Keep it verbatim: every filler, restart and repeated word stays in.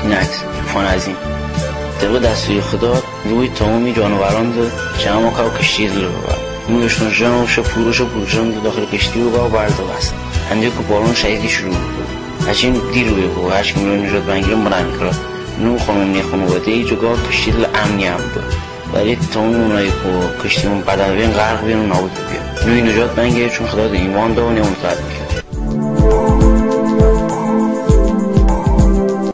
این عکس فان از این طبق دستوری خدا روی تمامی جانوران ده جمع که کشتی رو ببر میگشتن جان و شپوروش و پروشان داخل کشتی و با برد و بست هنده که بارون شهیدی شروع بود هرچین دیر روی بود هرچی که میلون نجات بنگیرم بنا میکرد نو خانونی خانواده ای جگاه کشتی دل امنی هم بود ولی تمام اونایی که کشتی من بدن بین غرق بین و نابود بیاد نوی نجات بنگیر چون خدا ده ایمان ده و نمونتاد میکرد